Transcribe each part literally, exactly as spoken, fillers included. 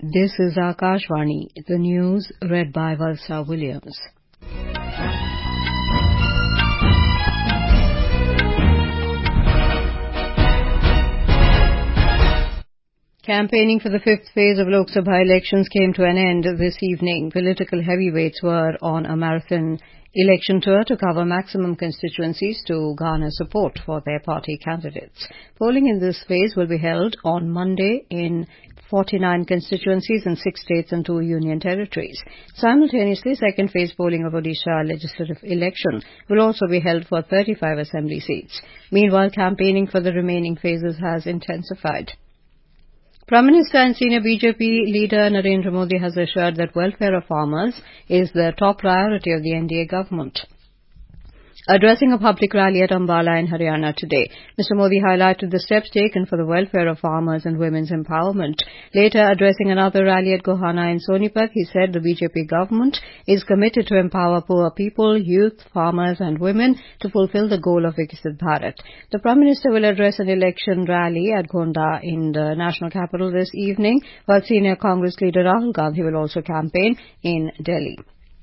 This is Akashvani, the news read by Valsa Williams. Campaigning for the fifth phase of Lok Sabha elections came to an end this evening. Political heavyweights were on a marathon election tour to cover maximum constituencies to garner support for their party candidates. Polling in this phase will be held on Monday in forty-nine constituencies in six states and two union territories. Simultaneously, second phase polling of Odisha legislative election will also be held for thirty-five assembly seats. Meanwhile, campaigning for the remaining phases has intensified. Prime Minister and senior B J P leader Narendra Modi has assured that welfare of farmers is the top priority of the N D A government. Addressing a public rally at Ambala in Haryana today, Mister Modi highlighted the steps taken for the welfare of farmers and women's empowerment. Later, addressing another rally at Gohana in Sonipat, he said the B J P government is committed to empower poor people, youth, farmers and women to fulfill the goal of Viksit Bharat. The Prime Minister will address an election rally at Gonda in the national capital this evening, while senior Congress leader Rahul Gandhi will also campaign in Delhi.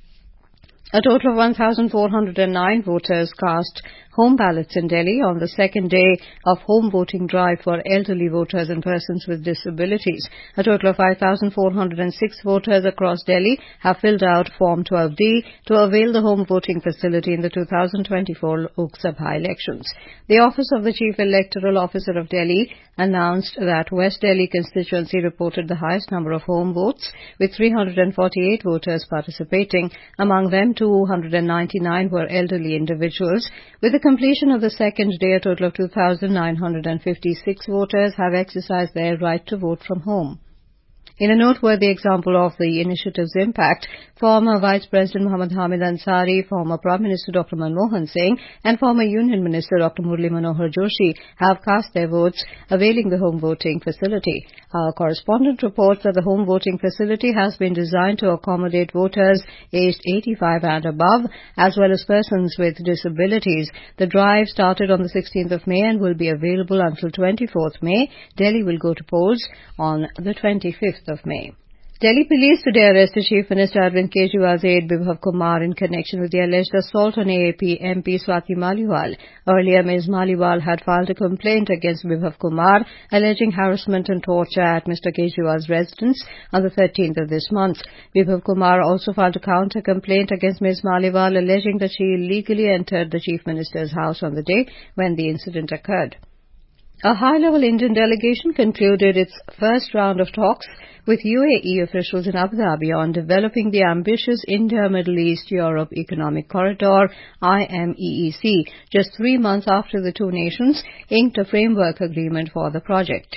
A total of one thousand four hundred nine voters cast home ballots in Delhi on the second day of home voting drive for elderly voters and persons with disabilities. A total of five thousand four hundred six voters across Delhi have filled out Form twelve D to avail the home voting facility in the two thousand twenty-four Lok Sabha elections. The Office of the Chief Electoral Officer of Delhi announced that West Delhi constituency reported the highest number of home votes, with three hundred forty-eight voters participating. Among them, two hundred ninety-nine were elderly individuals. With the completion of the second day, a total of two thousand nine hundred fifty-six voters have exercised their right to vote from home. In a noteworthy example of the initiative's impact, former Vice President Muhammad Hamid Ansari, former Prime Minister Doctor Manmohan Singh and former Union Minister Doctor Murli Manohar Joshi have cast their votes availing the home voting facility. Our correspondent reports that the home voting facility has been designed to accommodate voters aged eighty-five and above, as well as persons with disabilities. The drive started on the sixteenth of May and will be available until twenty-fourth May. Delhi will go to polls on the twenty-fifth of May. Delhi police today arrested Chief Minister Arvind Kejriwal's aide Bibhav Kumar in connection with the alleged assault on A A P M P Swati Maliwal. Earlier, Miz Maliwal had filed a complaint against Bibhav Kumar alleging harassment and torture at Mister Kejriwal's residence on the thirteenth of this month. Bibhav Kumar also filed a counter complaint against Miz Maliwal alleging that she illegally entered the Chief Minister's house on the day when the incident occurred. A high-level Indian delegation concluded its first round of talks with U A E officials in Abu Dhabi on developing the ambitious India-Middle East-Europe Economic Corridor, I M E E C, just three months after the two nations inked a framework agreement for the project.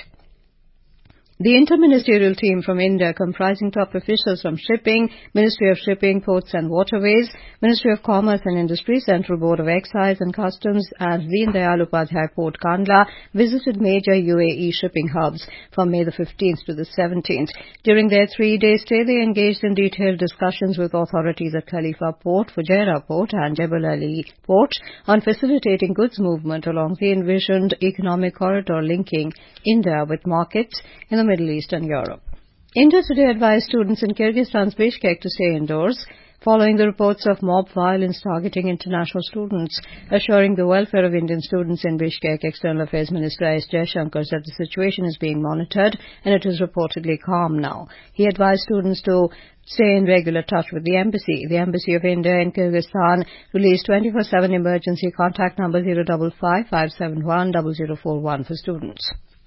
The interministerial team from India, comprising top officials from Shipping, Ministry of Shipping, Ports and Waterways, Ministry of Commerce and Industry, Central Board of Excise and Customs and Deen Dayal Upadhyay Port Kandla, visited major U A E shipping hubs from May the fifteenth to the seventeenth. During their three-day stay, they engaged in detailed discussions with authorities at Khalifa Port, Fujairah Port and Jebel Ali Port on facilitating goods movement along the envisioned economic corridor linking India with markets in the Middle East and Europe. India today advised students in Kyrgyzstan's Bishkek to stay indoors following the reports of mob violence targeting international students. Assuring the welfare of Indian students in Bishkek, External Affairs Minister S. Jaishankar said the situation is being monitored and it is reportedly calm now. He advised students to stay in regular touch with the embassy. The Embassy of India in Kyrgyzstan released twenty-four seven emergency contact number zero five five, five seven one, zero zero four one for students.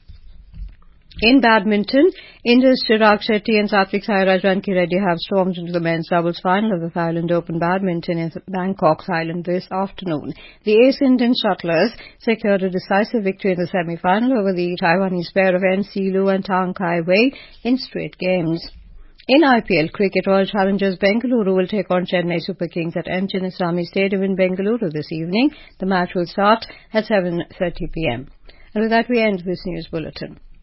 In badminton, India's Chirag Shetty and Satvik Sairaj Ranki Reddy have stormed into the men's doubles final of the Thailand Open Badminton in Bangkok, Thailand this afternoon. The ace Indian shuttlers secured a decisive victory in the semi-final over the Taiwanese pair of N. Silu and Tang Kai Wei in straight games. In I P L cricket, Royal Challengers Bengaluru will take on Chennai Super Kings at M. Chinnaswamy Stadium in Bengaluru this evening. The match will start at seven thirty p m. And with that, we end this news bulletin.